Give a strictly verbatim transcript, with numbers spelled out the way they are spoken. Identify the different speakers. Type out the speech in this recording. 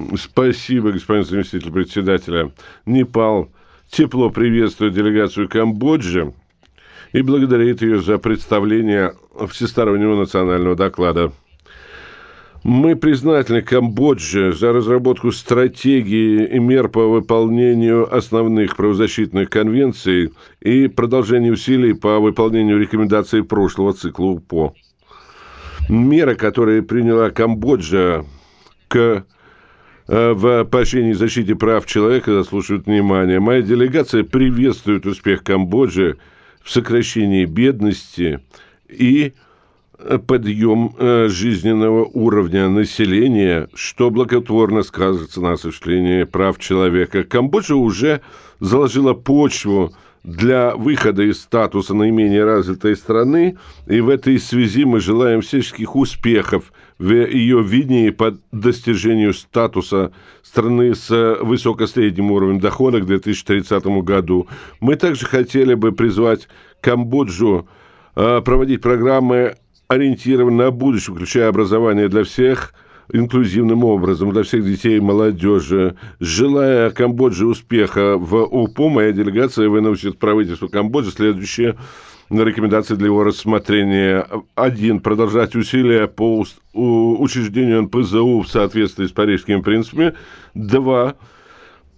Speaker 1: Спасибо, господин заместитель председателя. Непал тепло приветствует делегацию Камбоджи и благодарит ее за представление всестороннего национального доклада. Мы признательны Камбодже за разработку стратегии и мер по выполнению основных правозащитных конвенций и продолжение усилий по выполнению рекомендаций прошлого цикла УПО. Меры, которые приняла Камбоджа к в поощрении и защите прав человека заслуживают внимания. Моя делегация приветствует успех Камбоджи в сокращении бедности и подъем жизненного уровня населения, что благотворно сказывается на осуществлении прав человека. Камбоджа уже заложила почву для выхода из статуса наименее развитой страны, и в этой связи мы желаем всяческих успехов в ее видении по достижению статуса страны с высокосредним уровнем дохода к две тысячи тридцатому году. Мы также хотели бы призвать Камбоджу проводить программы, ориентированные на будущее, включая образование для всех, инклюзивным образом, для всех детей и молодежи. Желая Камбодже успеха в УПО, моя делегация выносит правительству Камбоджи следующие рекомендации для его рассмотрения. Один. Продолжать усилия по учреждению эн пэ зэ у в соответствии с парижскими принципами. Два.